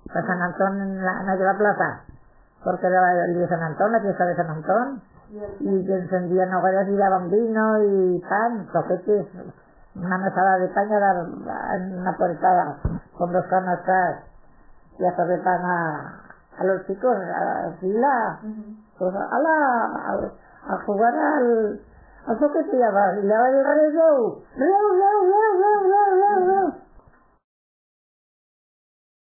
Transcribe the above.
para San Antón en la plaza, porque era el día de San Antón, la fiesta de San Antón, y que encendían hogueras y daban vino y pan, toquetes, una mesada de paña en una puertada con 2 canastas y hacerle pan a los chicos, a la fila, pues a jugar al toquete y le va a llegar el Reu,